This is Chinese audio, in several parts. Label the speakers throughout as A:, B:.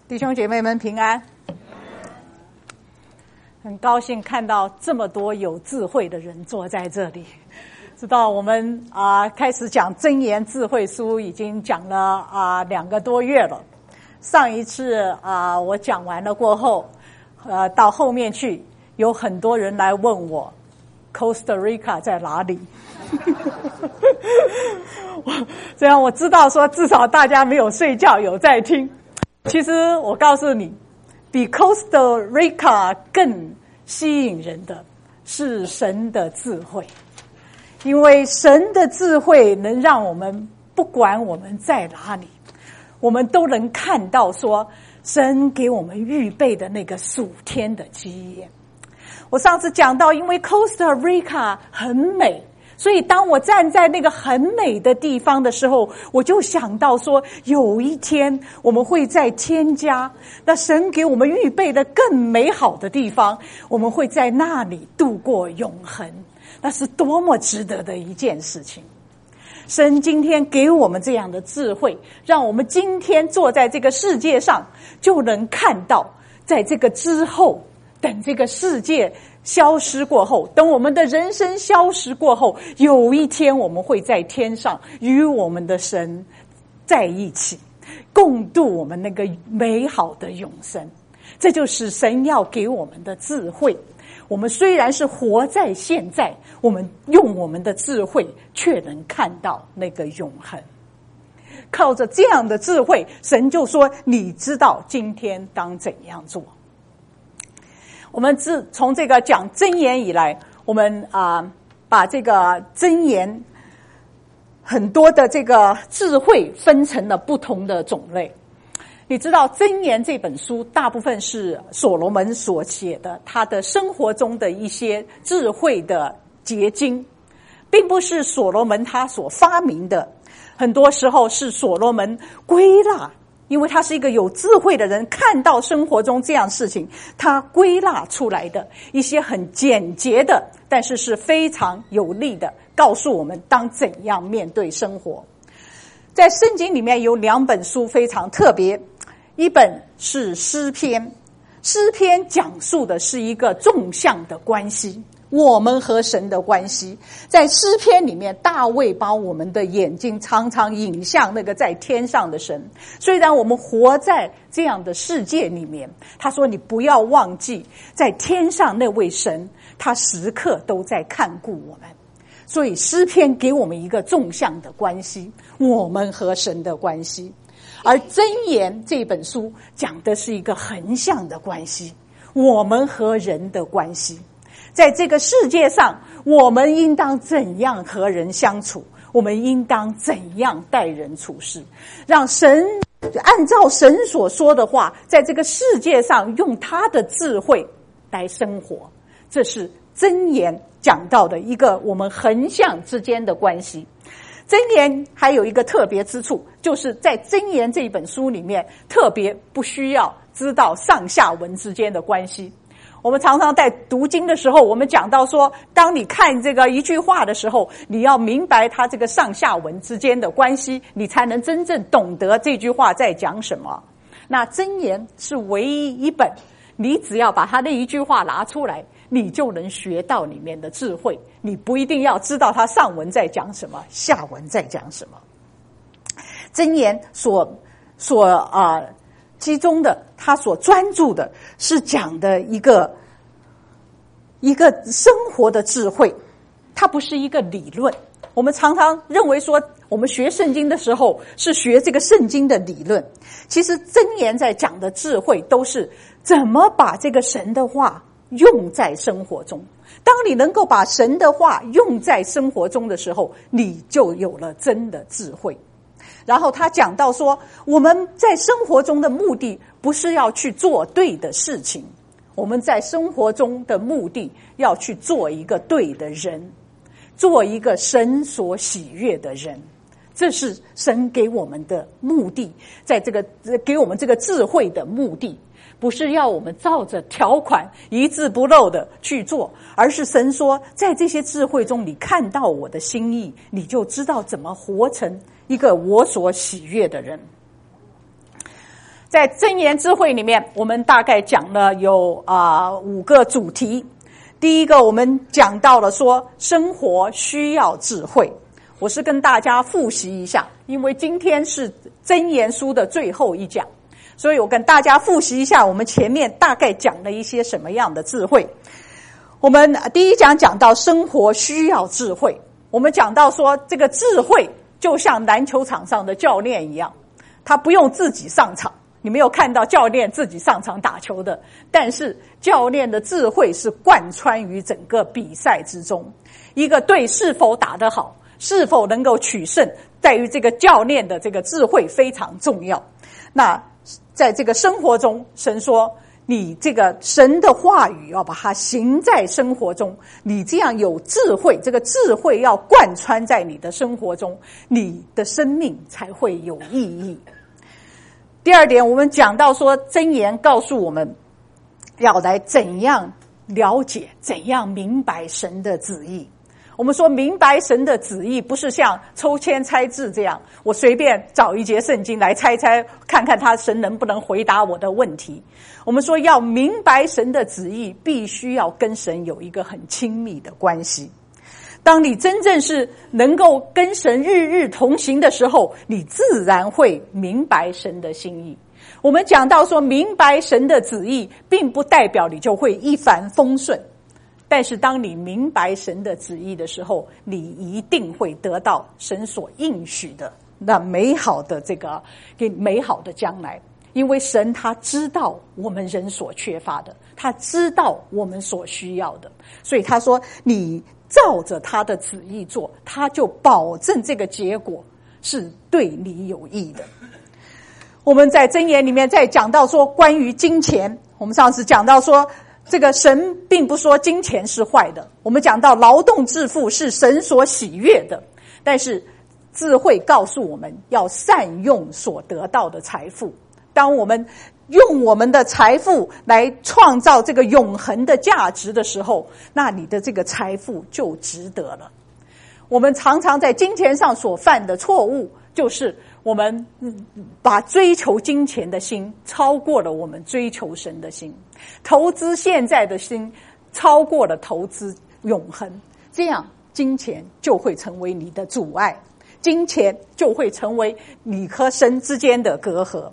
A: 弟兄姐妹们平安，很高兴看到这么多有智慧的人坐在这里。知道我们开始讲箴言智慧书已经讲了2个多月了。上一次我讲完了过后，到后面去有很多人来问我 Costa Rica 在哪里。这样我知道说至少大家没有睡觉，有在听。其实我告诉你，比 Costa Rica 更吸引人的是神的智慧，因为神的智慧能让我们不管我们在哪里，我们都能看到说神给我们预备的那个属天的基业。我上次讲到，因为 Costa Rica 很美，所以当我站在那个很美的地方的时候，我就想到说有一天我们会在天家，那神给我们预备的更美好的地方，我们会在那里度过永恒，那是多么值得的一件事情。神今天给我们这样的智慧，让我们今天坐在这个世界上就能看到，在这个之后，等这个世界消失过后，等我们的人生消失过后，有一天我们会在天上与我们的神在一起，共度我们那个美好的永生。这就是神要给我们的智慧。我们虽然是活在现在，我们用我们的智慧却能看到那个永恒。靠着这样的智慧，神就说你知道今天当怎样做。我们自从这个讲箴言以来，我们把这个箴言很多的这个智慧分成了不同的种类。你知道箴言这本书大部分是所罗门所写的，他的生活中的一些智慧的结晶，并不是所罗门他所发明的，很多时候是所罗门归纳，因为他是一个有智慧的人，看到生活中这样事情，他归纳出来的一些很简洁的，但是是非常有力的，告诉我们当怎样面对生活。在圣经里面有2本书非常特别，一本是诗篇，诗篇讲述的是一个纵向的关系，我们和神的关系。在诗篇里面，大卫把我们的眼睛常常引向那个在天上的神。虽然我们活在这样的世界里面，他说你不要忘记在天上那位神，他时刻都在看顾我们。所以诗篇给我们一个纵向的关系，我们和神的关系。而箴言这本书讲的是一个横向的关系，我们和人的关系。在这个世界上，我们应当怎样和人相处，我们应当怎样待人处事，让神按照神所说的话，在这个世界上用他的智慧来生活。这是箴言讲到的一个我们横向之间的关系。箴言还有一个特别之处，就是在箴言这一本书里面特别不需要知道上下文之间的关系。我们常常在读经的时候，我们讲到说，当你看这个一句话的时候，你要明白它这个上下文之间的关系，你才能真正懂得这句话在讲什么。那箴言是唯一一本，你只要把它那一句话拿出来，你就能学到里面的智慧，你不一定要知道它上文在讲什么，下文在讲什么。箴言所其中的他所专注的是讲的一个生活的智慧，它不是一个理论。我们常常认为说我们学圣经的时候是学这个圣经的理论，其实箴言在讲的智慧都是怎么把这个神的话用在生活中。当你能够把神的话用在生活中的时候，你就有了真的智慧。然后他讲到说，我们在生活中的目的不是要去做对的事情，我们在生活中的目的要去做一个对的人，做一个神所喜悦的人。这是神给我们的目的，在这个给我们这个智慧的目的，不是要我们照着条款一字不漏的去做，而是神说在这些智慧中你看到我的心意，你就知道怎么活成一个我所喜悦的人。 在箴言智慧里面，我们大概讲了有5个主题。第一个，我们讲到了说生活需要智慧。我是跟大家复习一下，因为今天是箴言书的最后一讲，所以我跟大家复习一下我们前面大概讲了一些什么样的智慧。我们第一讲讲到生活需要智慧，我们讲到说这个智慧就像篮球场上的教练一样，他不用自己上场，你没有看到教练自己上场打球的，但是教练的智慧是贯穿于整个比赛之中。一个队是否打得好，是否能够取胜，在于这个教练的这个智慧非常重要。那在这个生活中，神说你这个神的话语要把它行在生活中，你这样有智慧，这个智慧要贯穿在你的生活中，你的生命才会有意义。第二点，我们讲到说箴言告诉我们要来怎样了解，怎样明白神的旨意。我们说明白神的旨意，不是像抽签猜字这样，我随便找一节圣经来猜猜，看看他神能不能回答我的问题。我们说要明白神的旨意，必须要跟神有一个很亲密的关系。当你真正是能够跟神日日同行的时候，你自然会明白神的心意。我们讲到说明白神的旨意，并不代表你就会一帆风顺，但是当你明白神的旨意的时候，你一定会得到神所应许的那美好的美好的将来。因为神他知道我们人所缺乏的，他知道我们所需要的，所以他说你照着他的旨意做，他就保证这个结果是对你有益的。我们在箴言里面在讲到说关于金钱，我们上次讲到说这个神并不说金钱是坏的，我们讲到劳动致富是神所喜悦的，但是智慧告诉我们要善用所得到的财富。当我们用我们的财富来创造这个永恒的价值的时候，那你的这个财富就值得了。我们常常在金钱上所犯的错误，就是我们把追求金钱的心超过了我们追求神的心，投资现在的心超过了投资永恒，这样金钱就会成为你的阻碍，金钱就会成为你和神之间的隔阂。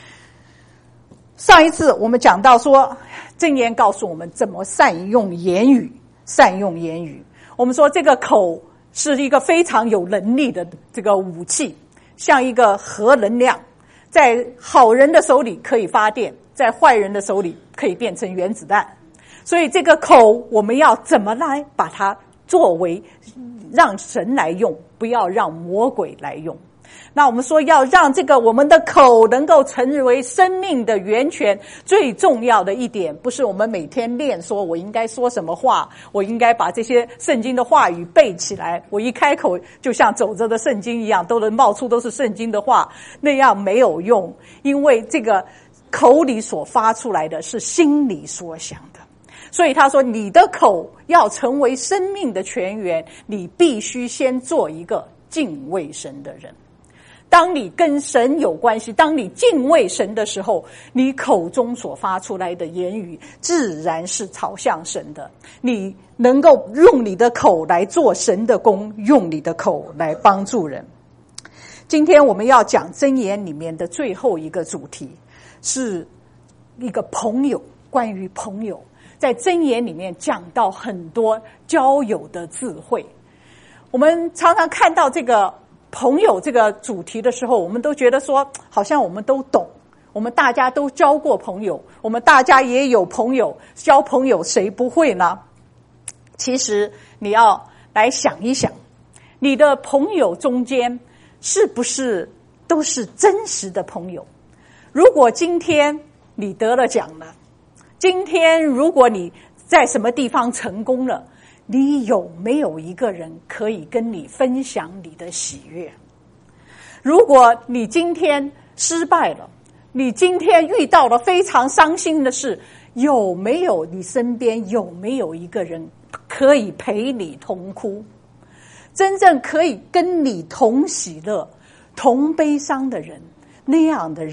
A: 上一次我们讲到说箴言告诉我们怎么善用言语，善用言语。我们说这个口是一个非常有能力的这个武器，像一个核能量，在好人的手里可以发电，在坏人的手里可以变成原子弹。所以这个口我们要怎么来把它作为让神来用，不要让魔鬼来用。那我们说要让这个我们的口能够成为生命的源泉，最重要的一点不是我们每天练说我应该说什么话，我应该把这些圣经的话语背起来，我一开口就像走着的圣经一样都能冒出都是圣经的话，那样没有用。因为这个口里所发出来的是心里所想的，所以他说你的口要成为生命的泉源，你必须先做一个敬畏神的人。当你跟神有关系，当你敬畏神的时候，你口中所发出来的言语自然是朝向神的。你能够用你的口来做神的工，用你的口来帮助人。今天我们要讲箴言里面的最后一个主题，是一个朋友，关于朋友。在箴言里面讲到很多交友的智慧。我们常常看到这个朋友这个主题的时候，我们都觉得说好像我们都懂，我们大家都交过朋友，我们大家也有朋友，交朋友谁不会呢？其实你要来想一想，你的朋友中间是不是都是真实的朋友？如果今天你得了奖了，今天如果你在什么地方成功了，你有没有一个人可以跟你分享你的喜悦？如果你今天失败了，你今天遇到了非常伤心的事，有没有你身边有没有一个人可以陪你同哭？真正可以跟你同喜乐同悲伤的人，那样的人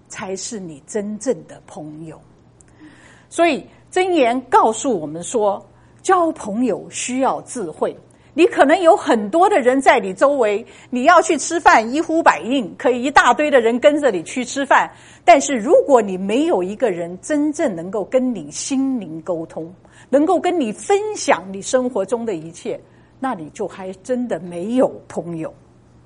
A: 才是你真正的朋友。所以箴言告诉我们说，交朋友需要智慧。你可能有很多的人在你周围，你要去吃饭一呼百应，可以一大堆的人跟着你去吃饭，但是如果你没有一个人真正能够跟你心灵沟通，能够跟你分享你生活中的一切，那你就还真的没有朋友。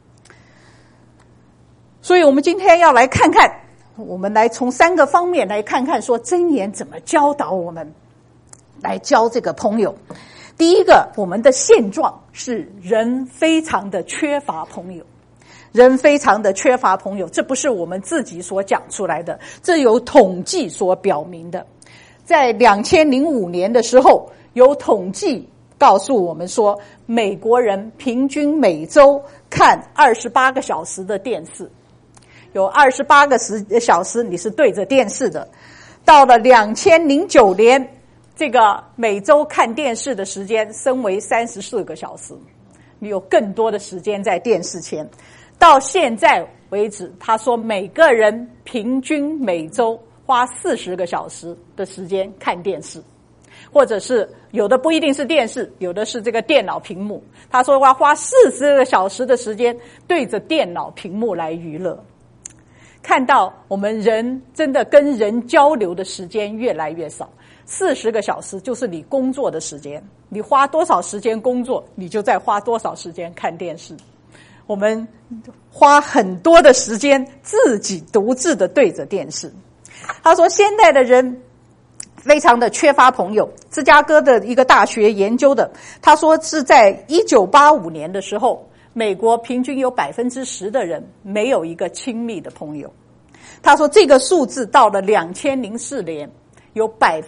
A: 所以我们今天要来看看，我们来从3个方面来看看说箴言怎么教导我们来交这个朋友。第一个，我们的现状是人非常的缺乏朋友，人非常的缺乏朋友，这不是我们自己所讲出来的，这有统计所表明的。在2005年的时候，有统计告诉我们说，美国人平均每周看28个小时的电视，有28个小时你是对着电视的。到了2009年，这个每周看电视的时间升为34个小时，你有更多的时间在电视前。到现在为止，他说每个人平均每周花40个小时的时间看电视，或者是有的不一定是电视，有的是这个电脑屏幕。他说要花40个小时的时间对着电脑屏幕来娱乐。看到我们人真的跟人交流的时间越来越少，40个小时就是你工作的时间，你花多少时间工作，你就再花多少时间看电视。我们花很多的时间自己独自的对着电视。他说现在的人非常的缺乏朋友，芝加哥的一个大学研究的，他说是在1985年的时候，美国平均有 10% 的人没有一个亲密的朋友。他说这个数字到了2004年，有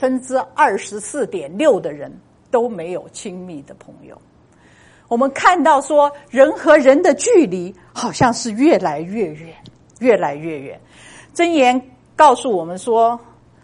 A: 24.6% 的人都没有亲密的朋友。我们看到说人和人的距离好像是越来越远，越来越远。箴言告诉我们说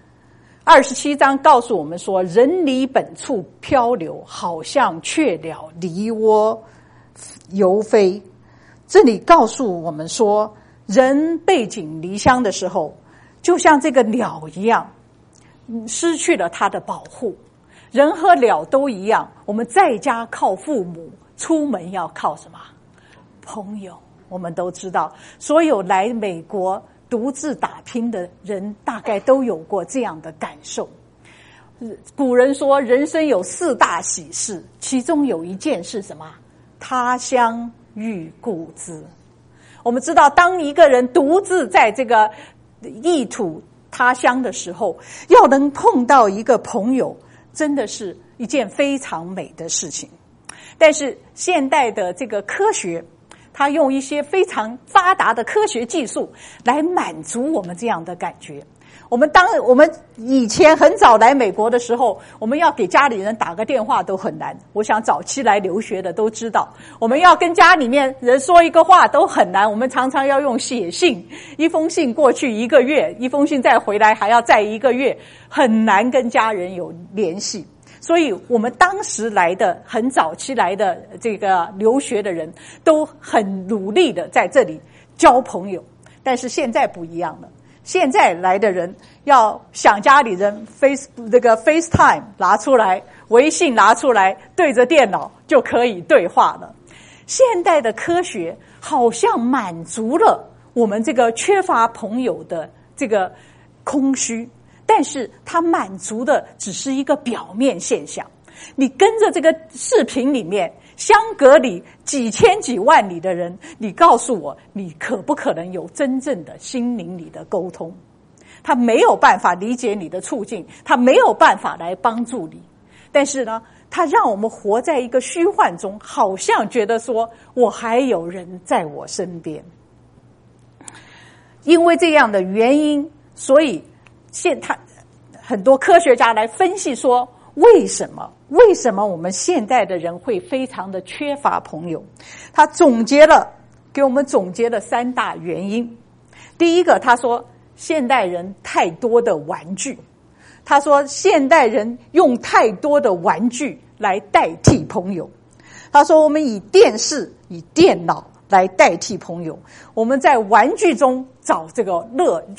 A: ，27章告诉我们说，人离本处漂流，好像雀鸟离窝游飞。这里告诉我们说，人背井离乡的时候，就像这个鸟一样，失去了它的保护。人和鸟都一样，我们在家靠父母，出门要靠什么？朋友。我们都知道，所有来美国独自打拼的人大概都有过这样的感受。古人说人生有4大喜事，其中有一件是什么？他乡遇故知。我们知道当一个人独自在这个异土他乡的时候，要能碰到一个朋友，真的是一件非常美的事情。但是现代的这个科学，他用一些非常发达的科学技术来满足我们这样的感觉。我们以前很早来美国的时候，我们要给家里人打个电话都很难。我想早期来留学的都知道，我们要跟家里面人说一个话都很难，我们常常要用写信，一封信过去1个月，一封信再回来还要再1个月，很难跟家人有联系。所以我们当时来的很早期来的这个留学的人都很努力的在这里交朋友。但是现在不一样了，现在来的人要想家里人 FaceTime 拿出来，微信拿出来，对着电脑就可以对话了。现代的科学好像满足了我们这个缺乏朋友的这个空虚，但是它满足的只是一个表面现象。你跟着这个视频里面相隔里几千几万里的人，你告诉我，你可不可能有真正的心灵里的沟通？他没有办法理解你的处境，他没有办法来帮助你，但是呢，他让我们活在一个虚幻中，好像觉得说我还有人在我身边。因为这样的原因，所以很多科学家来分析说，为什么我们现在的人会非常的缺乏朋友？他给我们总结了3大原因。第一个，他说现代人太多的玩具，他说现代人用太多的玩具来代替朋友。他说我们以电视、以电脑来代替朋友，我们在玩具中找这个乐趣，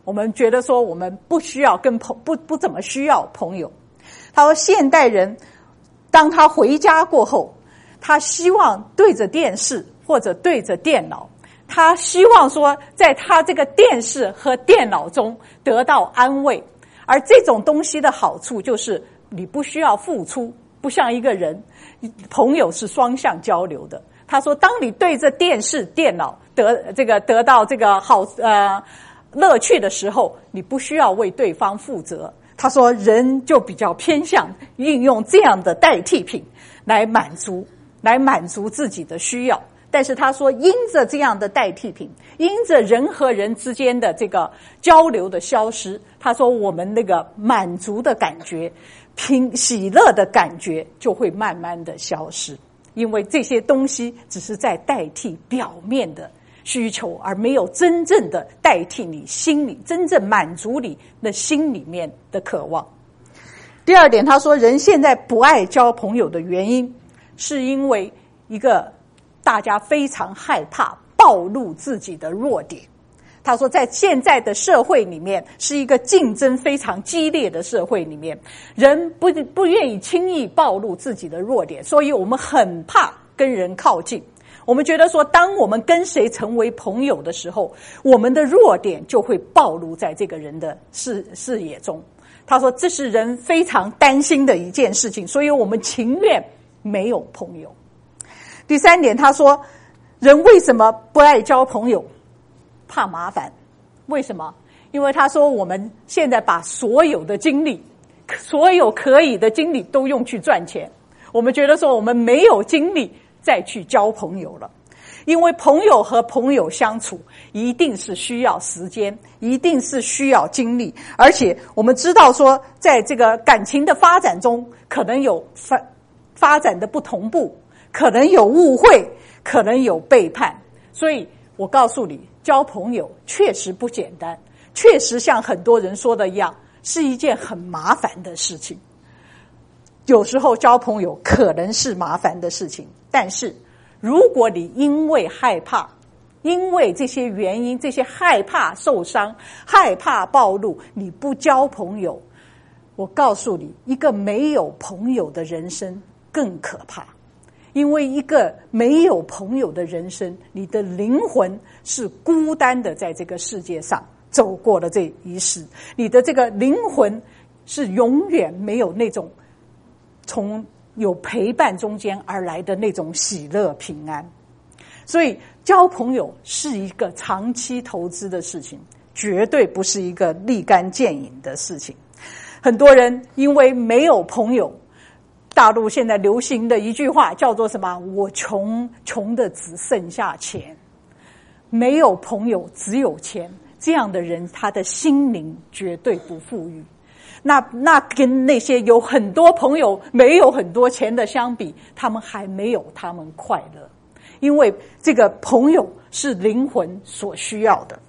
A: 我们觉得说我们不需要不怎么需要朋友。他说现代人当他回家过后，他希望对着电视或者对着电脑，他希望说在他这个电视和电脑中得到安慰。而这种东西的好处就是你不需要付出，不像一个人，朋友是双向交流的。他说当你对着电视电脑得到这个乐趣的时候，你不需要为对方负责。他说人就比较偏向运用这样的代替品来满足自己的需要。但是他说因着这样的代替品，因着人和人之间的这个交流的消失，他说我们那个满足的感觉，喜乐的感觉就会慢慢的消失。因为这些东西只是在代替表面的需求，而没有真正的代替你心里真正满足你的心里面的渴望。第二点，他说人现在不爱交朋友的原因，是因为一个大家非常害怕暴露自己的弱点。他说在现在的社会里面，是一个竞争非常激烈的社会里面，人不愿意轻易暴露自己的弱点，所以我们很怕跟人靠近。我们觉得说当我们跟谁成为朋友的时候，我们的弱点就会暴露在这个人的视野中。他说这是人非常担心的一件事情，所以我们情愿没有朋友。第三点，他说人为什么不爱交朋友？怕麻烦。为什么？因为他说我们现在把所有的精力，所有可以的精力都用去赚钱，我们觉得说我们没有精力再去交朋友了。因为朋友和朋友相处一定是需要时间，一定是需要精力，而且我们知道说在这个感情的发展中，可能有发展的不同步，可能有误会，可能有背叛。所以我告诉你，交朋友确实不简单，确实像很多人说的一样，是一件很麻烦的事情。有时候交朋友可能是麻烦的事情，但是如果你因为害怕，因为这些原因，这些害怕受伤，害怕暴露，你不交朋友，我告诉你，一个没有朋友的人生更可怕。因为一个没有朋友的人生，你的灵魂是孤单的在这个世界上走过了这一世，你的这个灵魂是永远没有那种从有陪伴中间而来的那种喜乐平安。所以交朋友是一个长期投资的事情，绝对不是一个立竿见影的事情。很多人因为没有朋友，大陆现在流行的一句话叫做什么？我穷的只剩下钱。没有朋友只有钱，这样的人他的心灵绝对不富裕。那跟那些有很多朋友没有很多钱的相比，他们还没有他们快乐。因为这个朋友是灵魂所需要的。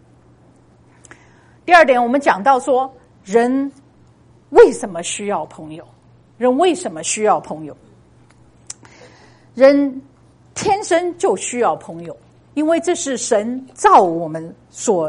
A: 第二点，我们讲到说人为什么需要朋友？人为什么需要朋友？人天生就需要朋友，因为这是神造我们所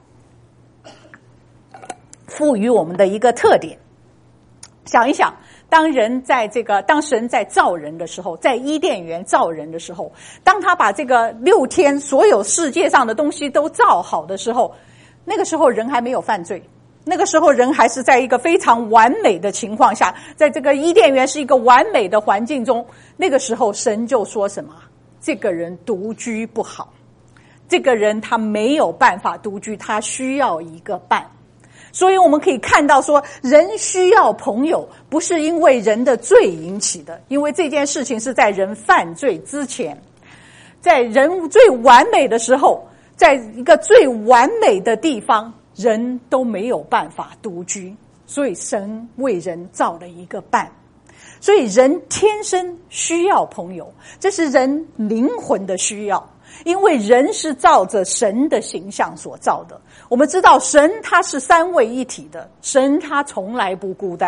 A: 赋予我们的一个特点。想一想，当神在造人的时候，在伊甸园造人的时候，当他把这个6天所有世界上的东西都造好的时候，那个时候人还没有犯罪，那个时候人还是在一个非常完美的情况下，在这个伊甸园是一个完美的环境中。那个时候神就说什么？这个人独居不好，这个人他没有办法独居，他需要一个伴。所以我们可以看到说，人需要朋友不是因为人的罪引起的，因为这件事情是在人犯罪之前，在人最完美的时候，在一个最完美的地方，人都没有办法独居，所以神为人造了一个伴。所以人天生需要朋友，这是人灵魂的需要，因为人是照着神的形象所造的。我们知道神他是三位一体的，神他从来不孤单，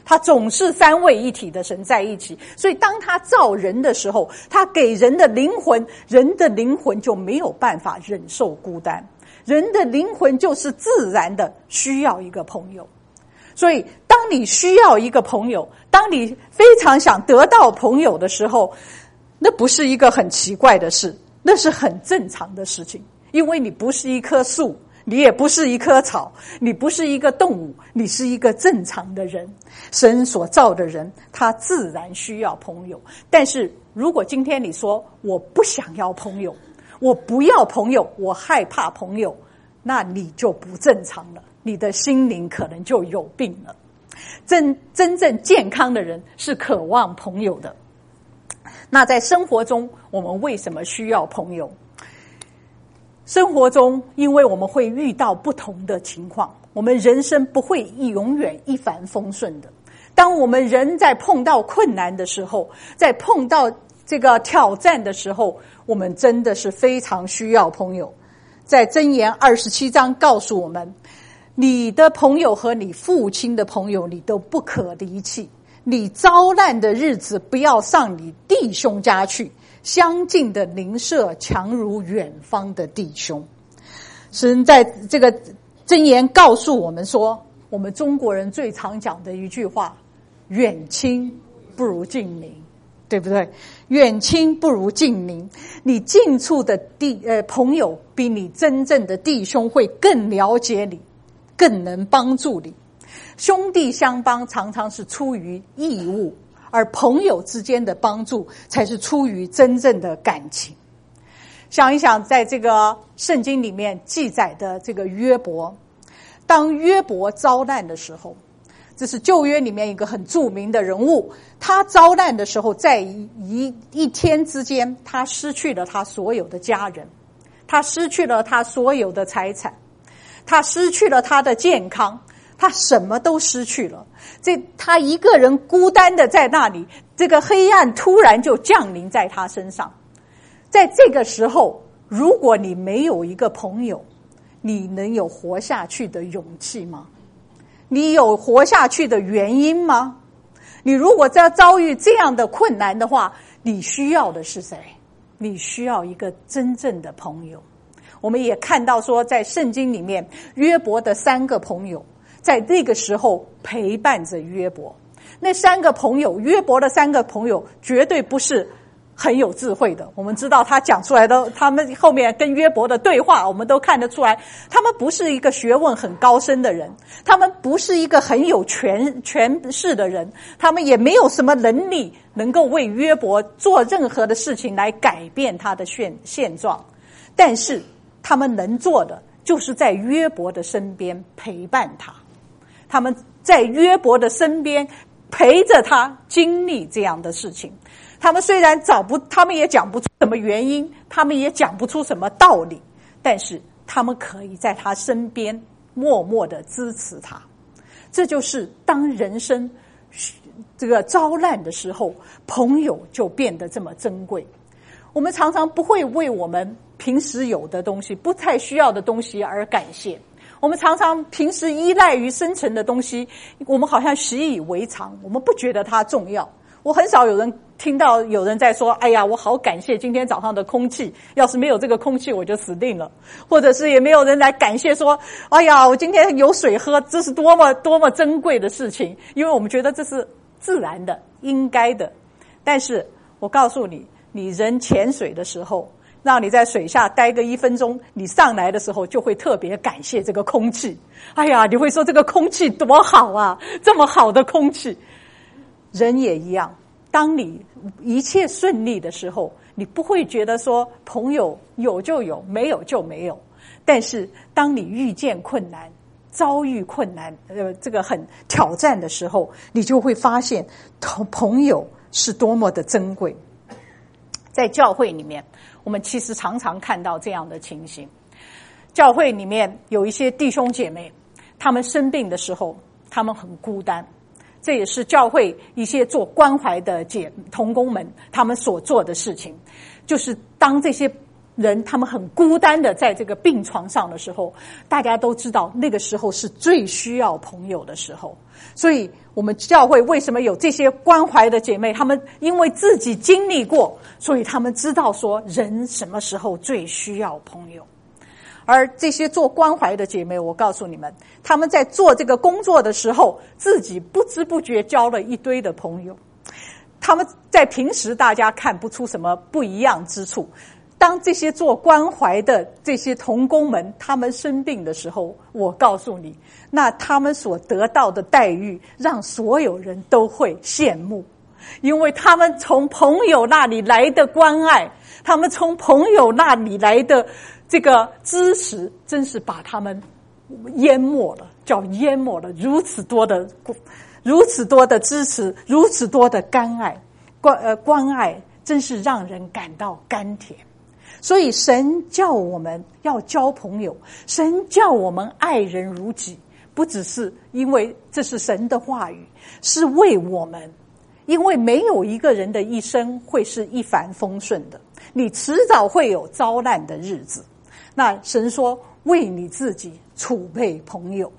A: 他总是三位一体的神在一起。所以当他造人的时候，他给人的灵魂，人的灵魂就没有办法忍受孤单，人的灵魂就是自然的需要一个朋友。所以当你需要一个朋友，当你非常想得到朋友的时候，那不是一个很奇怪的事，那是很正常的事情。因为你不是一棵树，你也不是一棵草，你不是一个动物，你是一个正常的人。神所造的人，他自然需要朋友。但是如果今天你说我不想要朋友，我不要朋友，我害怕朋友，那你就不正常了，你的心灵可能就有病了。真正健康的人是渴望朋友的。那在生活中，我们为什么需要朋友？生活中，因为我们会遇到不同的情况，我们人生不会永远一帆风顺的。当我们人在碰到困难的时候，在碰到这个挑战的时候，我们真的是非常需要朋友。在箴言27章告诉我们，你的朋友和你父亲的朋友，你都不可离弃。你遭难的日子，不要上你弟兄家去，相近的邻舍强如远方的弟兄。神在这个箴言告诉我们说，我们中国人最常讲的一句话，远亲不如近邻，对不对？远亲不如近邻，你近处的朋友比你真正的弟兄会更了解你，更能帮助你。兄弟相帮常常是出于义务，而朋友之间的帮助才是出于真正的感情。想一想，在这个圣经里面记载的这个约伯，当约伯遭难的时候，这是旧约里面一个很著名的人物，他遭难的时候，在一天之间，他失去了他所有的家人，他失去了他所有的财产，他失去了他的健康，他什么都失去了。他一个人孤单的在那里，这个黑暗突然就降临在他身上。在这个时候，如果你没有一个朋友，你能有活下去的勇气吗？你有活下去的原因吗？你如果在遭遇这样的困难的话，你需要的是谁？你需要一个真正的朋友。我们也看到说，在圣经里面，约伯的3个朋友在那个时候陪伴着约伯。那3个朋友，约伯的3个朋友绝对不是很有智慧的。我们知道他讲出来的，他们后面跟约伯的对话，我们都看得出来，他们不是一个学问很高深的人，他们不是一个很有权势的人，他们也没有什么能力能够为约伯做任何的事情来改变他的现状。但是他们能做的，就是在约伯的身边陪伴他，他们在约伯的身边陪着他经历这样的事情。他们虽然他们也讲不出什么原因，他们也讲不出什么道理，但是他们可以在他身边默默的支持他。这就是当人生这个遭难的时候，朋友就变得这么珍贵。我们常常不会为我们平时有的东西，不太需要的东西而感谢。我们常常平时依赖于生存的东西，我们好像习以为常，我们不觉得它重要。我很少听到有人在说，哎呀，我好感谢今天早上的空气，要是没有这个空气我就死定了。或者是也没有人来感谢说，哎呀，我今天有水喝，这是多么多么珍贵的事情。因为我们觉得这是自然的，应该的。但是我告诉你，你人潜水的时候，让你在水下待个1分钟，你上来的时候就会特别感谢这个空气。哎呀，你会说这个空气多好啊，这么好的空气。人也一样，当你一切顺利的时候，你不会觉得说朋友有就有，没有就没有。但是当你遇见困难，遭遇困难，这个很挑战的时候，你就会发现朋友是多么的珍贵。在教会里面，我们其实常常看到这样的情形。教会里面有一些弟兄姐妹，他们生病的时候，他们很孤单。这也是教会一些做关怀的同工们他们所做的事情，就是当这些人他们很孤单的在这个病床上的时候，大家都知道那个时候是最需要朋友的时候。所以我们教会为什么有这些关怀的姐妹，她们因为自己经历过，所以她们知道说人什么时候最需要朋友。而这些做关怀的姐妹，我告诉你们，她们在做这个工作的时候，自己不知不觉交了一堆的朋友。他们在平时大家看不出什么不一样之处，当这些做关怀的这些同工们他们生病的时候，我告诉你，那他们所得到的待遇让所有人都会羡慕，因为他们从朋友那里来的关爱，他们从朋友那里来的这个支持，真是把他们淹没了，叫淹没了如此多的支持，如此多的关爱，真是让人感到甘甜。所以神叫我们要交朋友，神叫我们爱人如己，不只是因为这是神的话语，是为我们，因为没有一个人的一生会是一帆风顺的，你迟早会有遭难的日子。那神说为你自己储备朋友。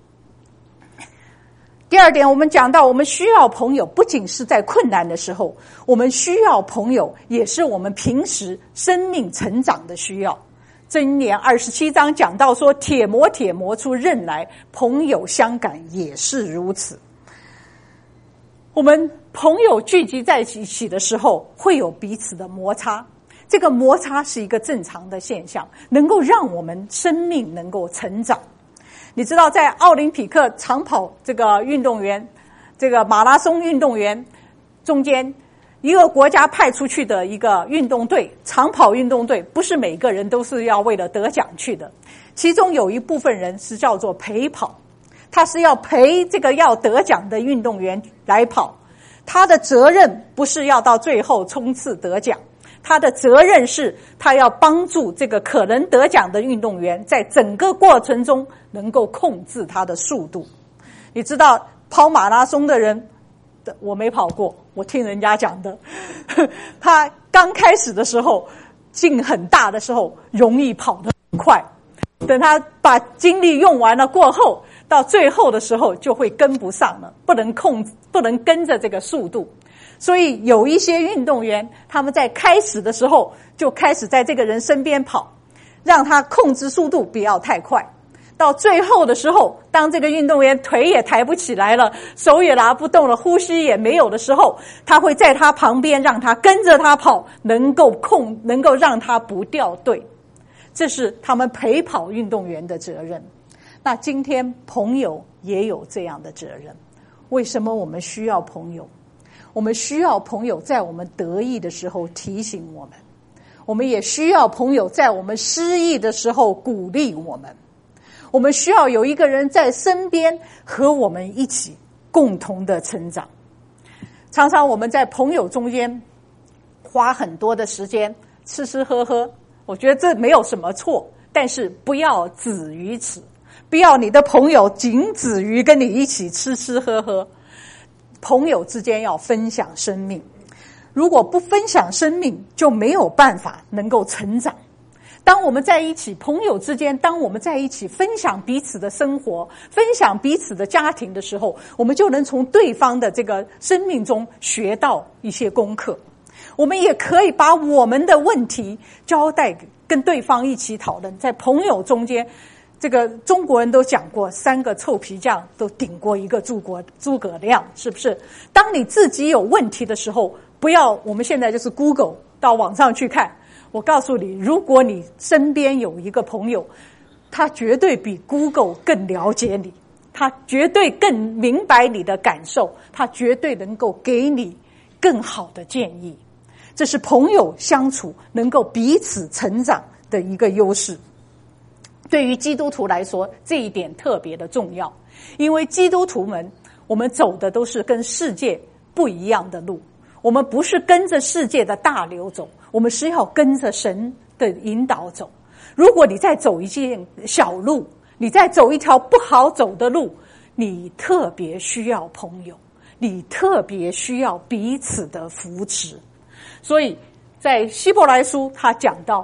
A: 第二点，我们讲到我们需要朋友，不仅是在困难的时候，我们需要朋友也是我们平时生命成长的需要。箴言27章讲到说，铁磨铁磨出刃来，朋友相感也是如此。我们朋友聚集在一起的时候，会有彼此的摩擦，这个摩擦是一个正常的现象，能够让我们生命能够成长。你知道在奥林匹克长跑这个运动员，这个马拉松运动员中间，一个国家派出去的一个运动队，长跑运动队，不是每个人都是要为了得奖去的，其中有一部分人是叫做陪跑，他是要陪这个要得奖的运动员来跑，他的责任不是要到最后冲刺得奖，他的责任是他要帮助这个可能得奖的运动员在整个过程中能够控制他的速度。你知道跑马拉松的人，我没跑过，我听人家讲的，他刚开始的时候劲很大的时候容易跑得很快，等他把精力用完了过后，到最后的时候就会跟不上了，不能跟着这个速度。所以有一些运动员，他们在开始的时候就开始在这个人身边跑，让他控制速度不要太快。到最后的时候，当这个运动员腿也抬不起来了，手也拿不动了，呼吸也没有的时候，他会在他旁边让他跟着他跑，能够让他不掉队。这是他们陪跑运动员的责任。那今天朋友也有这样的责任。为什么我们需要朋友？我们需要朋友在我们得意的时候提醒我们，我们也需要朋友在我们失意的时候鼓励我们。我们需要有一个人在身边和我们一起共同的成长。常常我们在朋友中间花很多的时间吃吃喝喝，我觉得这没有什么错，但是不要止于此，不要你的朋友仅止于跟你一起吃吃喝喝。朋友之间要分享生命，如果不分享生命，就没有办法能够成长。当我们在一起，朋友之间，当我们在一起分享彼此的生活，分享彼此的家庭的时候，我们就能从对方的这个生命中学到一些功课。我们也可以把我们的问题交代跟对方一起讨论。在朋友中间，这个中国人都讲过，3个臭皮匠都顶过一个诸葛亮，是不是？当你自己有问题的时候，不要我们现在就是 Google 到网上去看。我告诉你，如果你身边有一个朋友，他绝对比 Google 更了解你，他绝对更明白你的感受，他绝对能够给你更好的建议。这是朋友相处能够彼此成长的一个优势。对于基督徒来说，这一点特别的重要，因为基督徒们，我们走的都是跟世界不一样的路，我们不是跟着世界的大流走，我们是要跟着神的引导走。如果你在走一件小路，你在走一条不好走的路，你特别需要朋友，你特别需要彼此的扶持。所以在希伯来书他讲到，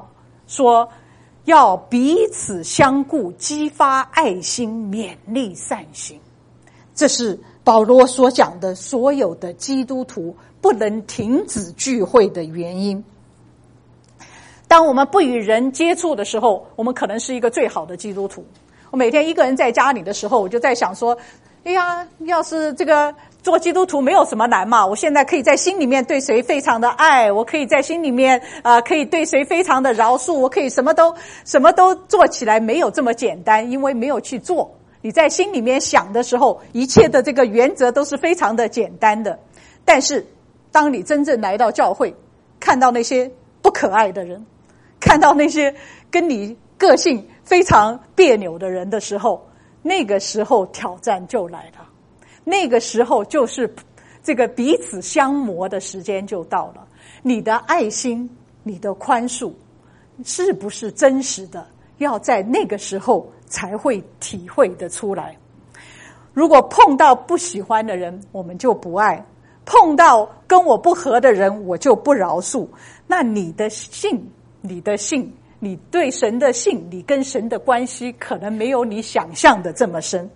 A: 说要彼此相顾，激发爱心，勉励善行。这是保罗所讲的所有的基督徒不能停止聚会的原因。当我们不与人接触的时候，我们可能是一个最好的基督徒。我每天一个人在家里的时候，我就在想说，哎呀，要是这个做基督徒没有什么难嘛，我现在可以在心里面对谁非常的爱，我可以在心里面可以对谁非常的饶恕，我可以什么都做起来，没有这么简单，因为没有去做。你在心里面想的时候，一切的这个原则都是非常的简单的。但是当你真正来到教会，看到那些不可爱的人，看到那些跟你个性非常别扭的人的时候，那个时候挑战就来了，那个时候就是这个彼此相磨的时间就到了。你的爱心，你的宽恕，是不是真实的，要在那个时候才会体会得出来。如果碰到不喜欢的人，我们就不爱；碰到跟我不合的人，我就不饶恕。那你的信，你对神的信，你跟神的关系可能没有你想象的这么深。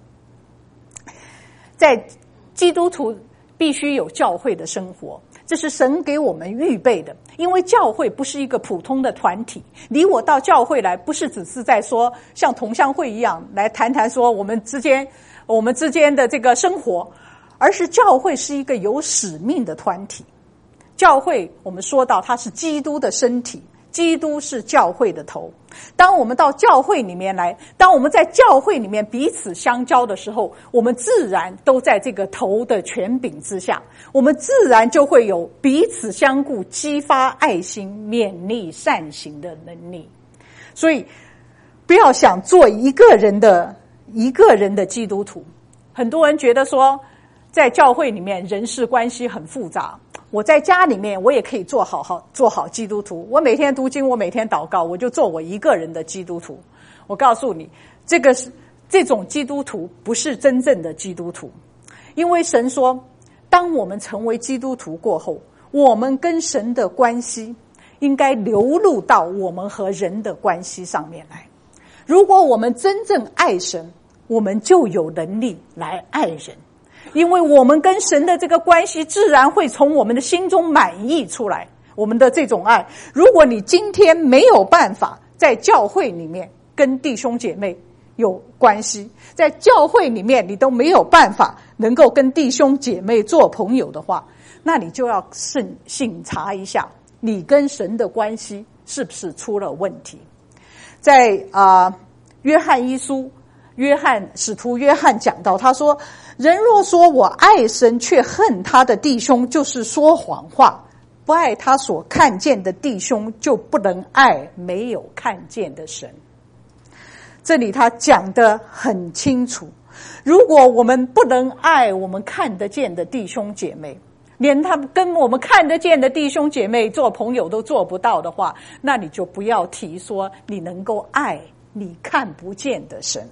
A: 在基督徒必须有教会的生活，这是神给我们预备的。因为教会不是一个普通的团体，你我到教会来，不是只是在说像同乡会一样来谈谈说我们之间的这个生活，而是教会是一个有使命的团体。教会我们说到它是基督的身体，基督是教会的头。当我们到教会里面来，当我们在教会里面彼此相交的时候，我们自然都在这个头的权柄之下，我们自然就会有彼此相顾、激发爱心、勉励善行的能力。所以不要想做一个人的基督徒。很多人觉得说在教会里面人事关系很复杂，我在家里面我也可以做好基督徒，我每天读经，我每天祷告，我就做我一个人的基督徒。我告诉你，这种基督徒不是真正的基督徒。因为神说，当我们成为基督徒过后，我们跟神的关系应该流露到我们和人的关系上面来。如果我们真正爱神，我们就有能力来爱人。因为我们跟神的这个关系自然会从我们的心中满溢出来，我们的这种爱。如果你今天没有办法在教会里面跟弟兄姐妹有关系，在教会里面你都没有办法能够跟弟兄姐妹做朋友的话，那你就要省察一下你跟神的关系是不是出了问题。在约翰一书，使徒约翰讲到，他说，人若说我爱神却恨他的弟兄，就是说谎话。不爱他所看见的弟兄，就不能爱没有看见的神。这里他讲得很清楚，如果我们不能爱我们看得见的弟兄姐妹，连他们跟我们看得见的弟兄姐妹做朋友都做不到的话，那你就不要提说你能够爱你看不见的神。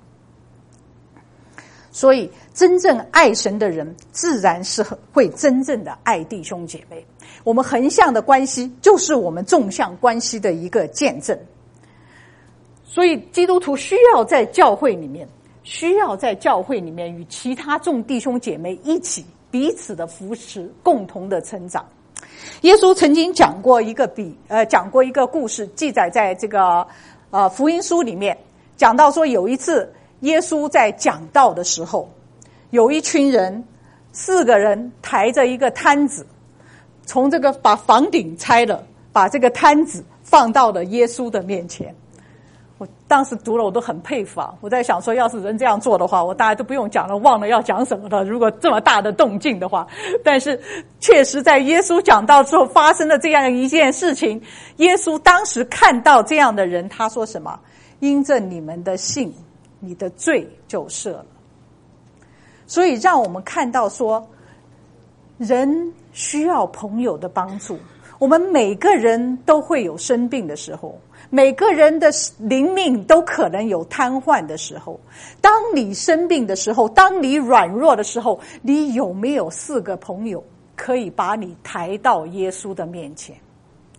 A: 所以真正爱神的人自然是会真正的爱弟兄姐妹。我们横向的关系就是我们纵向关系的一个见证。所以基督徒需要在教会里面与其他众弟兄姐妹一起彼此的扶持，共同的成长。耶稣曾经讲过一个故事，记载在这个福音书里面，讲到说有一次耶稣在讲道的时候，有一群人，4个人抬着一个摊子，从这个把房顶拆了，把这个摊子放到了耶稣的面前。我当时读了我都很佩服啊！我在想说，要是人这样做的话，我大家都不用讲了，忘了要讲什么了。如果这么大的动静的话，但是确实在耶稣讲道之后发生了这样一件事情。耶稣当时看到这样的人，他说什么？因着你们的信，你的罪就赦了。所以让我们看到说，人需要朋友的帮助。我们每个人都会有生病的时候，每个人的灵命都可能有瘫痪的时候。当你生病的时候，当你软弱的时候，你有没有4个朋友可以把你抬到耶稣的面前？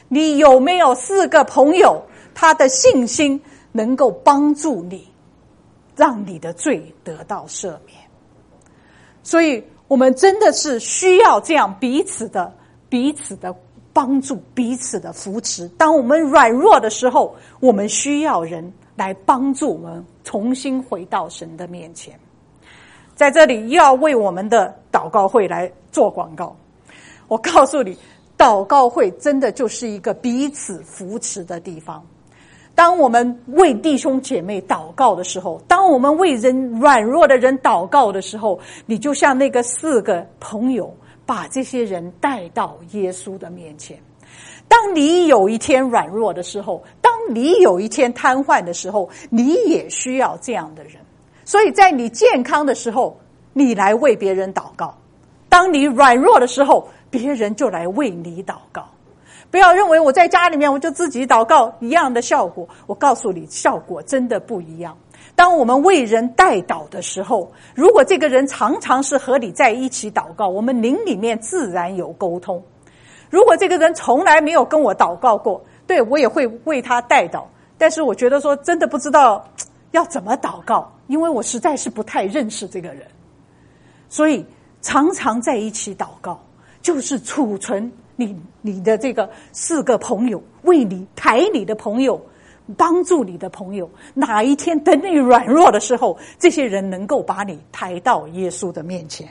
A: 你有没有4个朋友，他的信心能够帮助你，让你的罪得到赦免？所以我们真的是需要这样彼此的帮助，彼此的扶持。当我们软弱的时候，我们需要人来帮助我们重新回到神的面前。在这里要为我们的祷告会来做广告。我告诉你，祷告会真的就是一个彼此扶持的地方。当我们为弟兄姐妹祷告的时候，当我们为软弱的人祷告的时候，你就像那个4个朋友，把这些人带到耶稣的面前。当你有一天软弱的时候，当你有一天瘫痪的时候，你也需要这样的人。所以在你健康的时候，你来为别人祷告；当你软弱的时候，别人就来为你祷告。不要认为我在家里面我就自己祷告一样的效果，我告诉你，效果真的不一样。当我们为人代祷的时候，如果这个人常常是和你在一起祷告，我们灵里面自然有沟通。如果这个人从来没有跟我祷告过，对，我也会为他代祷，但是我觉得说真的不知道要怎么祷告，因为我实在是不太认识这个人。所以常常在一起祷告，就是储存你的这个4个朋友，为你抬你的朋友，帮助你的朋友。哪一天等你软弱的时候，这些人能够把你抬到耶稣的面前。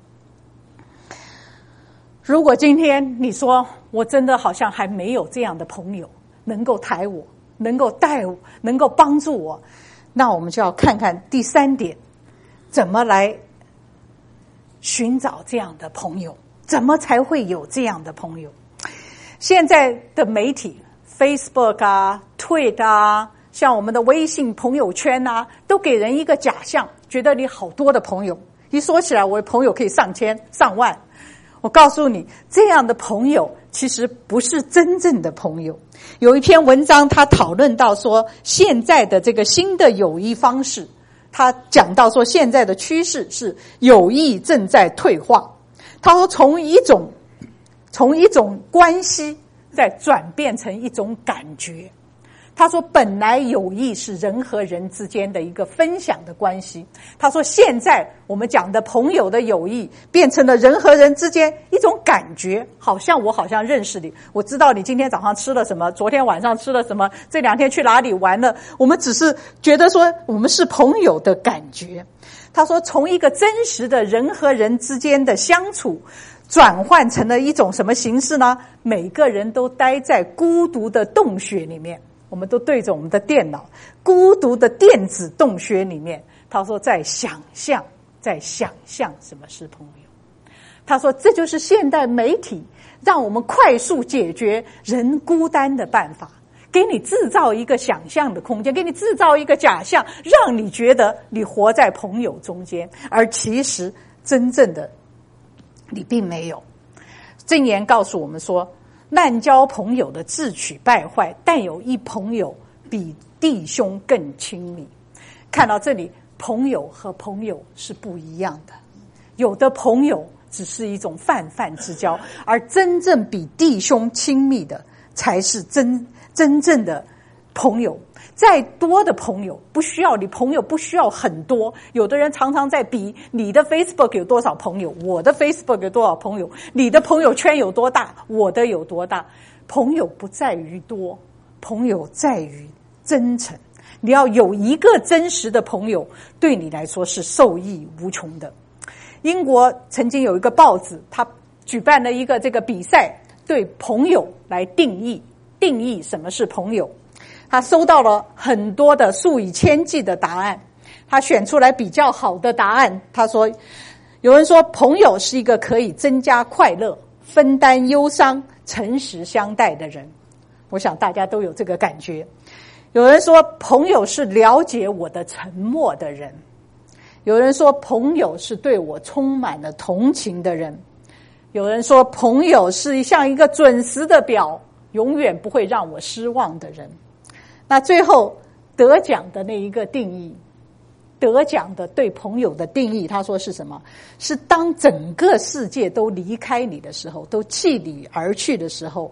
A: 如果今天你说我真的好像还没有这样的朋友能够抬我，能够带我，能够帮助我，那我们就要看看第3点，怎么来寻找这样的朋友，怎么才会有这样的朋友。现在的媒体 Facebook 啊 Twitter 啊，像我们的微信朋友圈啊，都给人一个假象，觉得你好多的朋友，一说起来我的朋友可以上千上万。我告诉你，这样的朋友其实不是真正的朋友。有一篇文章他讨论到说，现在的这个新的友谊方式，他讲到说现在的趋势是友谊正在退化。他说从一种关系再转变成一种感觉。他说本来友谊是人和人之间的一个分享的关系，他说现在我们讲的朋友的友谊变成了人和人之间一种感觉，好像我好像认识你，我知道你今天早上吃了什么，昨天晚上吃了什么，这2天去哪里玩了，我们只是觉得说我们是朋友的感觉。他说从一个真实的人和人之间的相处转换成了一种什么形式呢？每个人都待在孤独的洞穴里面，我们都对着我们的电脑，孤独的电子洞穴里面。他说在想象什么是朋友。他说这就是现代媒体让我们快速解决人孤单的办法，给你制造一个想象的空间，给你制造一个假象，让你觉得你活在朋友中间，而其实真正的你并没有。箴言告诉我们说，滥交朋友的自取败坏，但有一朋友比弟兄更亲密。看到这里，朋友和朋友是不一样的，有的朋友只是一种泛泛之交，而真正比弟兄亲密的才是真正的朋友。再多的朋友不需要，你朋友不需要很多。有的人常常在比你的 Facebook 有多少朋友，我的 Facebook 有多少朋友，你的朋友圈有多大，我的有多大。朋友不在于多，朋友在于真诚。你要有一个真实的朋友，对你来说是受益无穷的。英国曾经有一个报纸，他举办了一个这个比赛，对朋友来定义什么是朋友。他收到了很多的数以千计的答案，他选出来比较好的答案。他说，有人说朋友是一个可以增加快乐、分担忧伤、诚实相待的人。我想大家都有这个感觉。有人说朋友是了解我的沉默的人。有人说朋友是对我充满了同情的人。有人说朋友是像一个准时的表，永远不会让我失望的人。那最后得奖的那一个定义，得奖的对朋友的定义，他说是什么？是当整个世界都离开你的时候，都弃你而去的时候，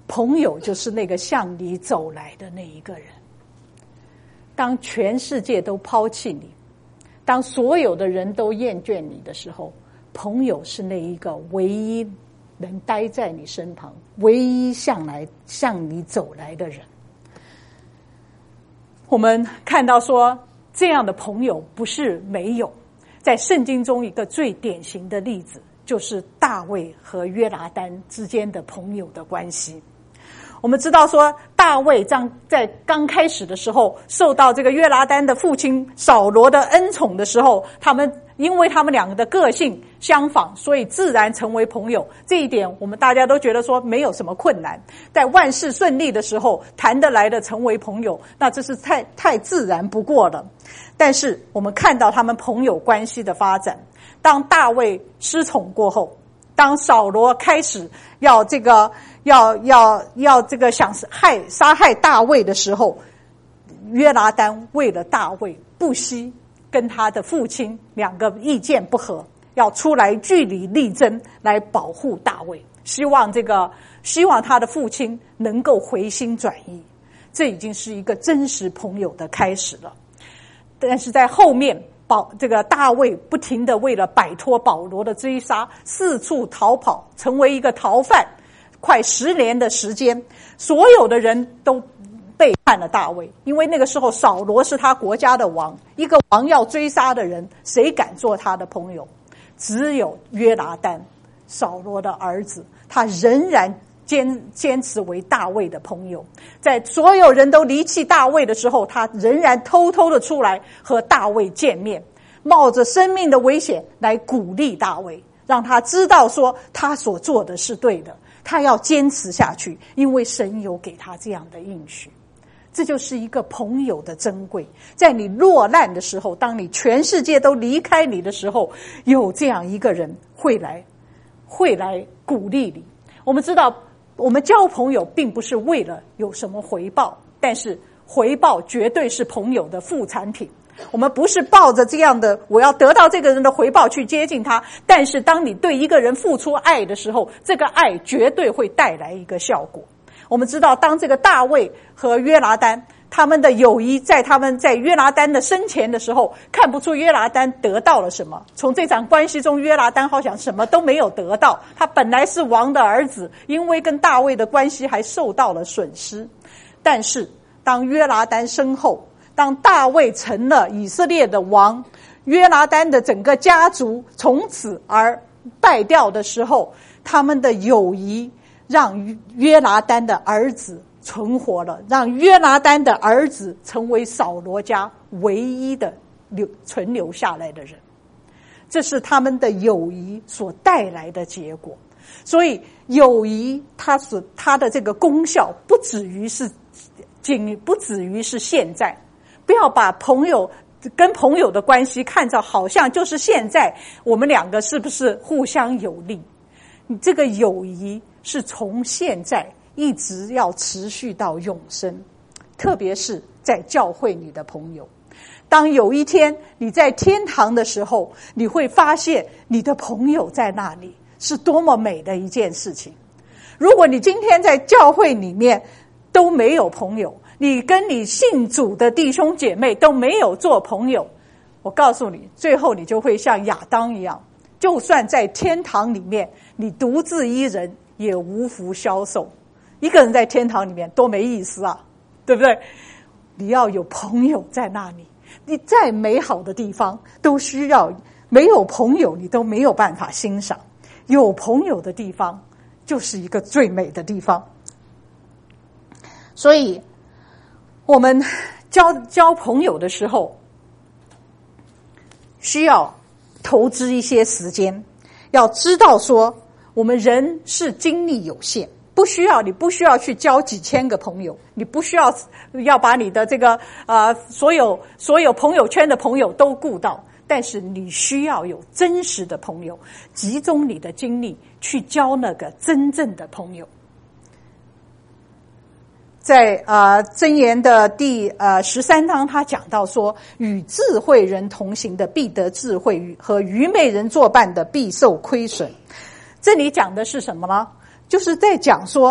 A: 朋友就是那个向你走来的那一个人。当全世界都抛弃你，当所有的人都厌倦你的时候，朋友是那一个唯一能待在你身旁，唯一向你走来的人。我们看到说，这样的朋友不是没有，在圣经中一个最典型的例子，就是大卫和约拿单之间的朋友的关系。我们知道说，大卫在刚开始的时候受到这个约拿单的父亲扫罗的恩宠的时候，因为他们两个的个性相仿，所以自然成为朋友。这一点我们大家都觉得说没有什么困难，在万事顺利的时候谈得来的成为朋友，那这是太自然不过了。但是我们看到他们朋友关系的发展，当大卫失宠过后，当扫罗开始要想杀害大卫的时候，约拿单为了大卫不惜跟他的父亲两个意见不合，要出来据理力争来保护大卫，希望他的父亲能够回心转意。这已经是一个真实朋友的开始了。但是在后面，这个大卫不停地为了摆脱保罗的追杀，四处逃跑，成为一个逃犯，快10年的时间，所有的人都背叛了大卫。因为那个时候扫罗是他国家的王，一个王要追杀的人，谁敢做他的朋友？只有约拿单，扫罗的儿子，他仍然坚持为大卫的朋友。在所有人都离弃大卫的时候，他仍然偷偷的出来和大卫见面，冒着生命的危险来鼓励大卫，让他知道说他所做的是对的，他要坚持下去，因为神有给他这样的应许。这就是一个朋友的珍贵。在你落难的时候，当你全世界都离开你的时候，有这样一个人会来鼓励你。我们知道我们交朋友并不是为了有什么回报，但是回报绝对是朋友的副产品。我们不是抱着这样的我要得到这个人的回报去接近他，但是当你对一个人付出爱的时候，这个爱绝对会带来一个效果。我们知道，当这个大卫和约拿单他们的友谊，他们在约拿单的生前的时候，看不出约拿单得到了什么。从这场关系中，约拿单好像什么都没有得到。他本来是王的儿子，因为跟大卫的关系还受到了损失。但是当约拿单身后，当大卫成了以色列的王，约拿单的整个家族从此而败掉的时候，他们的友谊让约拿单的儿子存活了，让约拿单的儿子成为扫罗家唯一的存留下来的人。这是他们的友谊所带来的结果。所以友谊它的这个功效不止于是现在。不要把跟朋友的关系看着好像就是现在我们两个是不是互相有利。你这个友谊是从现在一直要持续到永生，特别是在教会你的朋友。当有一天你在天堂的时候，你会发现你的朋友在那里，是多么美的一件事情。如果你今天在教会里面都没有朋友，你跟你信主的弟兄姐妹都没有做朋友，我告诉你，最后你就会像亚当一样，就算在天堂里面你独自一人也无福消受。一个人在天堂里面多没意思啊，对不对？你要有朋友在那里，你再美好的地方都需要，没有朋友你都没有办法欣赏。有朋友的地方就是一个最美的地方。所以我们交朋友的时候，需要投资一些时间，要知道说我们人是精力有限，你不需要去交几千个朋友，你不需要把你的这个所有朋友圈的朋友都顾到，但是你需要有真实的朋友，集中你的精力去交那个真正的朋友。在箴言的第13章，他讲到说，与智慧人同行的必得智慧，和愚昧人作伴的必受亏损。这里讲的是什么呢？就是在讲说，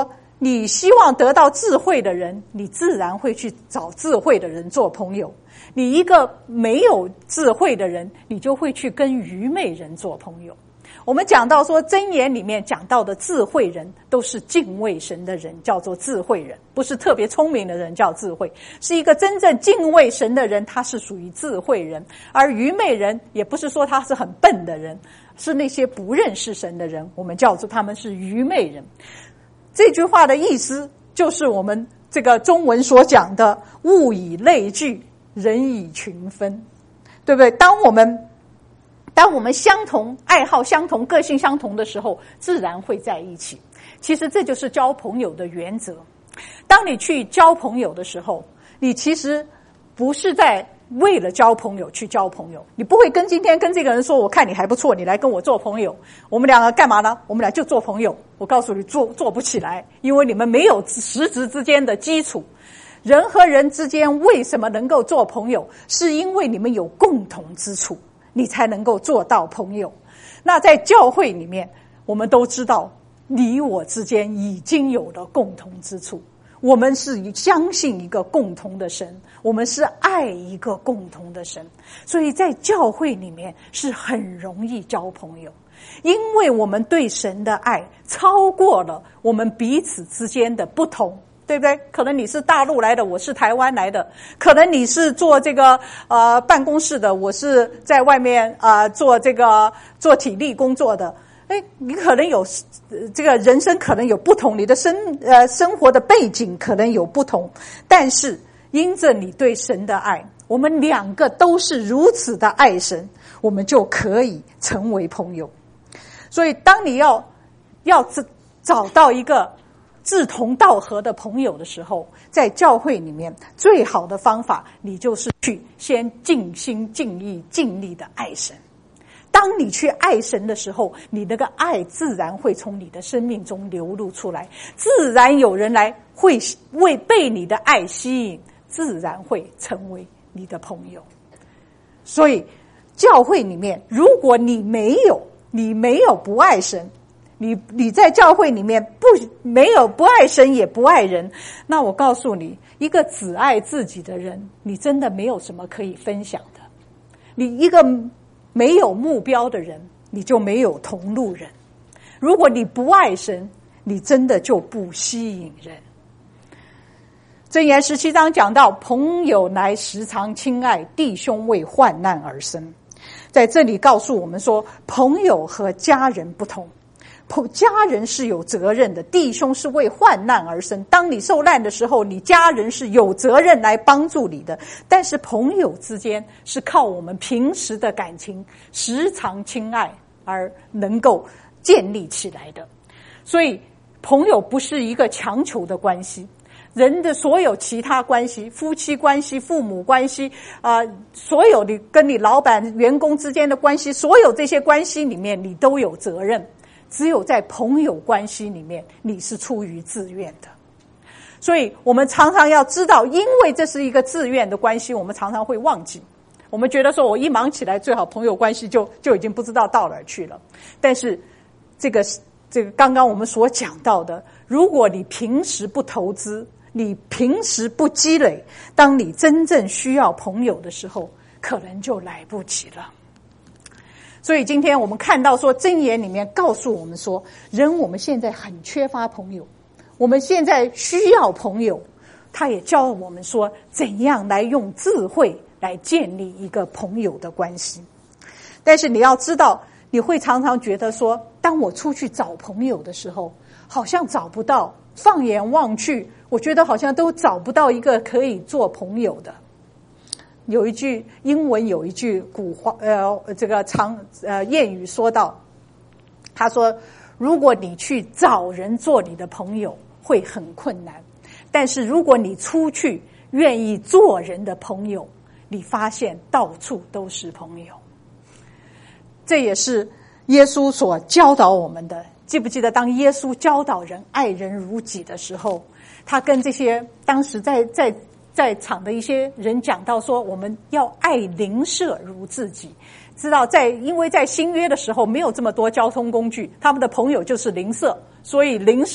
A: 你希望得到智慧的人，你自然会去找智慧的人做朋友。你一个没有智慧的人，你就会去跟愚昧人做朋友。我们讲到说箴言里面讲到的智慧人都是敬畏神的人，叫做智慧人，不是特别聪明的人叫智慧，是一个真正敬畏神的人，他是属于智慧人。而愚昧人也不是说他是很笨的人，是那些不认识神的人，我们叫做他们是愚昧人。这句话的意思就是我们这个中文所讲的物以类聚，人以群分，对不对？当我们相同爱好相同个性相同的时候，自然会在一起。其实这就是交朋友的原则。当你去交朋友的时候，你其实不是在为了交朋友去交朋友，你不会今天跟这个人说我看你还不错，你来跟我做朋友，我们两个干嘛呢？我们俩就做朋友。我告诉你做不起来，因为你们没有实质之间的基础。人和人之间为什么能够做朋友，是因为你们有共同之处，你才能够做到朋友。那在教会里面，我们都知道你我之间已经有了共同之处，我们是相信一个共同的神，我们是爱一个共同的神，所以在教会里面是很容易交朋友，因为我们对神的爱超过了我们彼此之间的不同，对不对？可能你是大陆来的，我是台湾来的，可能你是做这个办公室的，我是在外面做体力工作的。你可能有这个人生可能有不同，你的生活的背景可能有不同，但是因着你对神的爱，我们两个都是如此的爱神，我们就可以成为朋友。所以当你要找到一个志同道合的朋友的时候，在教会里面最好的方法，你就是去先尽心尽意尽力的爱神。当你去爱神的时候，你那个爱自然会从你的生命中流露出来，自然有人来会被你的爱吸引，自然会成为你的朋友。所以教会里面，如果你没有不爱神，你在教会里面没有不爱神也不爱人，那我告诉你，一个只爱自己的人，你真的没有什么可以分享的。你一个没有目标的人，你就没有同路人。如果你不爱神，你真的就不吸引人。箴言17章讲到，朋友来时常亲爱，弟兄为患难而生。在这里告诉我们说，朋友和家人不同，家人是有责任的，弟兄是为患难而生。当你受难的时候，你家人是有责任来帮助你的，但是朋友之间是靠我们平时的感情时常亲爱而能够建立起来的。所以朋友不是一个强求的关系，人的所有其他关系，夫妻关系、父母关系所有你跟你老板员工之间的关系，所有这些关系里面你都有责任，只有在朋友关系里面你是出于自愿的。所以我们常常要知道，因为这是一个自愿的关系，我们常常会忘记，我们觉得说我一忙起来，最好朋友关系就已经不知道到哪儿去了。但是这个刚刚我们所讲到的，如果你平时不投资，你平时不积累，当你真正需要朋友的时候，可能就来不及了。所以今天我们看到说，箴言里面告诉我们说，我们现在很缺乏朋友，我们现在需要朋友。他也教我们说，怎样来用智慧来建立一个朋友的关系。但是你要知道，你会常常觉得说，当我出去找朋友的时候，好像找不到，放眼望去，我觉得好像都找不到一个可以做朋友的。有一句英文有一句古话谚语说到，他说，如果你去找人做你的朋友会很困难，但是如果你出去愿意做人的朋友，你发现到处都是朋友。这也是耶稣所教导我们的。记不记得当耶稣教导人爱人如己的时候，他跟这些当时在场的一些人讲到说，我们要爱邻舍如自己。知道因为在新约的时候没有这么多交通工具，他们的朋友就是邻舍，所以邻舍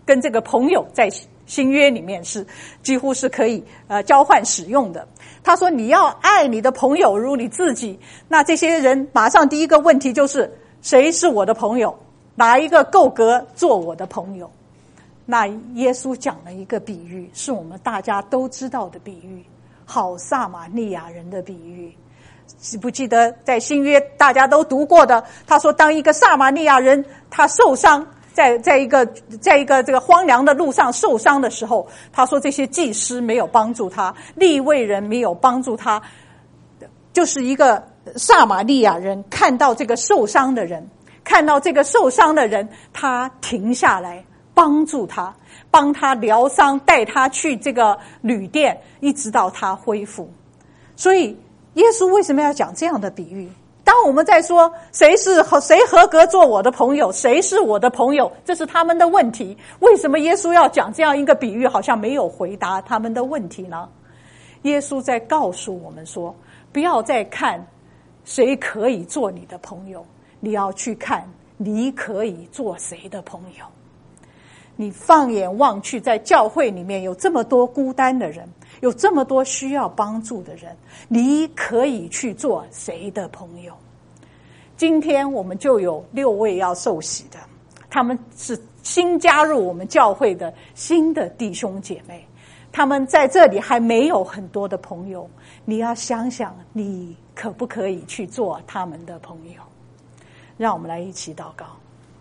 A: 跟这个朋友在新约里面是几乎是可以交换使用的。他说你要爱你的朋友如你自己。那这些人马上第一个问题就是谁是我的朋友？哪一个够格做我的朋友？那耶稣讲了一个比喻，是我们大家都知道的比喻，好撒玛利亚人的比喻。记不记得在新约大家都读过的？他说当一个撒玛利亚人他受伤，在一个这个荒凉的路上受伤的时候，他说这些祭司没有帮助他，利未人没有帮助他，就是一个撒玛利亚人看到这个受伤的人，他停下来帮助他，帮他疗伤，带他去这个旅店，一直到他恢复。所以耶稣为什么要讲这样的比喻？当我们在说谁合格做我的朋友，谁是我的朋友，这是他们的问题。为什么耶稣要讲这样一个比喻，好像没有回答他们的问题呢？耶稣在告诉我们说，不要再看谁可以做你的朋友，你要去看你可以做谁的朋友。你放眼望去，在教会里面有这么多孤单的人，有这么多需要帮助的人，你可以去做谁的朋友？今天我们就有6位要受洗的，他们是新加入我们教会的新的弟兄姐妹，他们在这里还没有很多的朋友，你要想想你可不可以去做他们的朋友？让我们来一起祷告。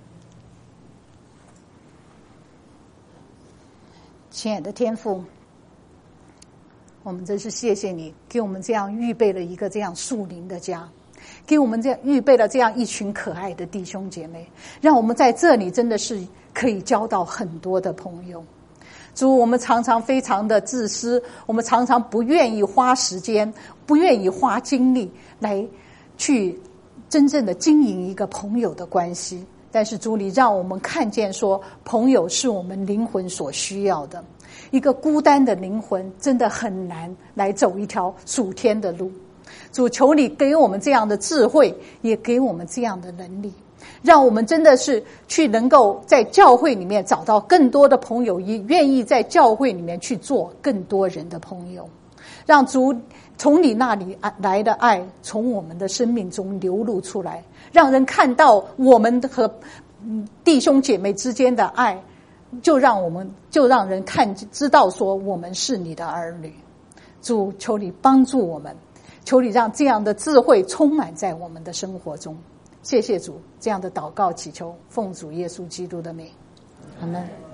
A: 亲爱的天父，我们真是谢谢你给我们这样预备了一个这样属灵的家，给我们这样预备了这样一群可爱的弟兄姐妹，让我们在这里真的是可以交到很多的朋友。主，我们常常非常的自私，我们常常不愿意花时间，不愿意花精力来去真正的经营一个朋友的关系。但是主，你让我们看见说，朋友是我们灵魂所需要的。一个孤单的灵魂真的很难来走一条属天的路。主，求你给我们这样的智慧，也给我们这样的能力，让我们真的是去能够在教会里面找到更多的朋友，也愿意在教会里面去做更多人的朋友。让主从你那里来的爱从我们的生命中流露出来，让人看到我们和弟兄姐妹之间的爱，就让人知道说我们是你的儿女。主，求你帮助我们，求你让这样的智慧充满在我们的生活中。谢谢主，这样的祷告祈求奉主耶稣基督的名，阿们。